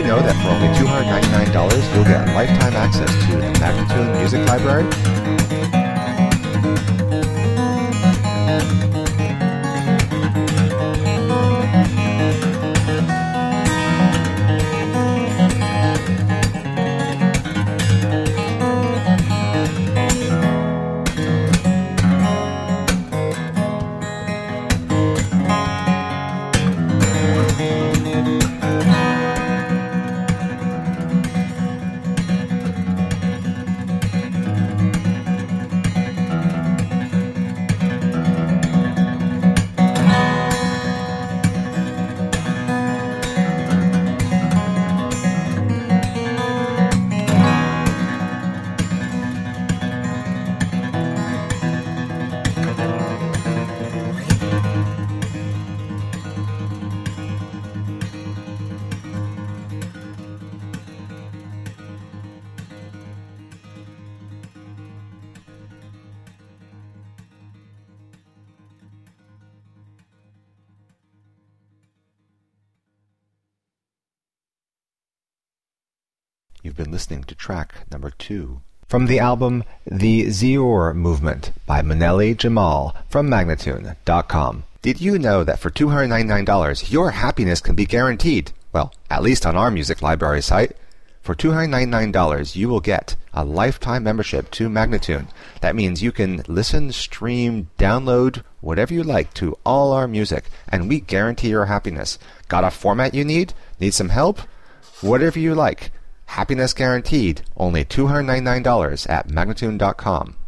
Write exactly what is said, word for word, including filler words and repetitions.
you know that for only two hundred ninety-nine dollars you'll get lifetime access to the Magnatune Music Library? You've been listening to track number two from the album The Zior Movement by Maneli Jamal from Magnatune dot com. Did you know that for two hundred ninety-nine dollars your happiness can be guaranteed? Well, at least on our music library site. For two hundred ninety-nine dollars you will get a lifetime membership to Magnatune. That means you can listen, stream, download, whatever you like to all our music, and we guarantee your happiness. Got a format you need? Need some help? Whatever you like. Happiness guaranteed, only two hundred ninety-nine dollars at Magnatune dot com.